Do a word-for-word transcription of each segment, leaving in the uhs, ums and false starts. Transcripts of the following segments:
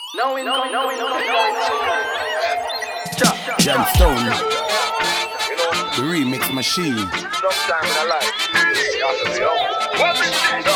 No, we know, no, we know, no, we know. Gemstone, the remix machine. Sometimes I like what we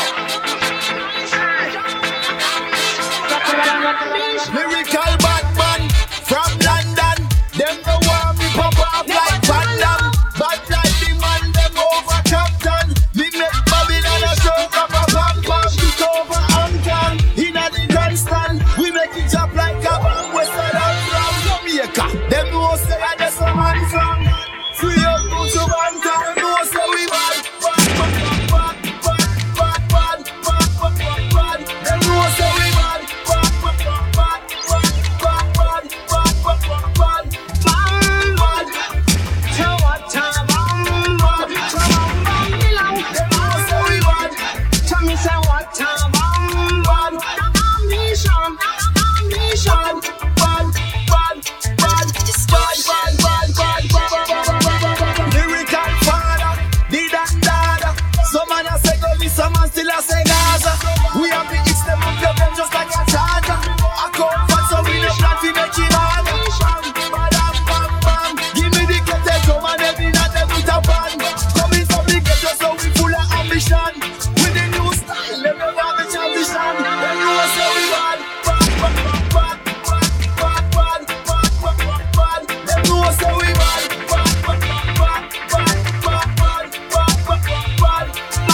say, Lyrical Batman from London. Them the want me pop off like Van Damme. Bad like the man, them over Captain. We make Babylon a show up a bam bam. It over Anton, in a the grandstand. We make it up like a bomb. Western and from Jamaica. Them know say I just a man from. Free up, go to Bantam. Them know say we bad. Bad, bad, bad, bad, bad, bad, bad, bad, bad. Them know say we bad. Bad, bad, bad, bad, bad, bad, bad, bad, bad, bad. Bam, bad. Tell what time, bam, bad. Tell bam, bam, below. Them know say we bad. Tell me say what time, bam, bad. Ambition, ambition. Bad, bad, bad, bad, bad, bad, bad, bad, bad, bad. Lyrical father, did and dada. Some man a say go this, some man still a say Gaza. We have the East, them up your them just like a charger. I come fast, so we no plan to make it harder. Bam, bam, bam. Give me the kettle drum and every night them with a band. Coming from the ghetto, so we full of ambition. With the new style, them never have a transition. Them know say we bad, bad, bad, bad, bad, bad, bad, bad, bad, bad. Them know say we bad, bad, bad, bad, bad, bad, bad, bad, bad, bad, bad,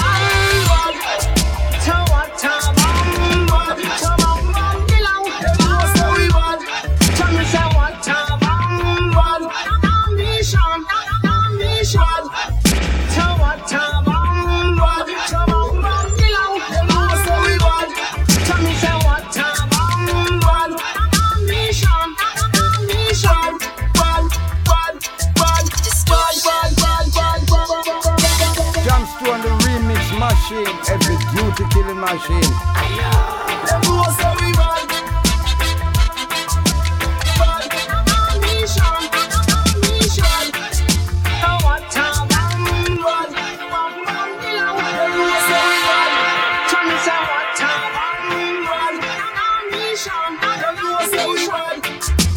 bad, bad. Tell what time, bam, bad. Tell bam, bam, below. Them know say we bad. Tell me say what time, bam, bad. Ambition, ambition. Tell what time, bam, bad. Tell bam, bam, below. Them know say we bad. Tell me say what time, bam, bad. Ambition, ambition. Bad, bad, bad, bad, bad, bad, bad, bad, bad, bad. Gemstone, the remix machine. Every beauty killing machine. Them know say we bad. Bad, ambition, ambition. Tell what time, bam, bad. Bam, bam, below. Them know say we bad. Tell me say what time, bam, bad. Ambition, them know say we bad.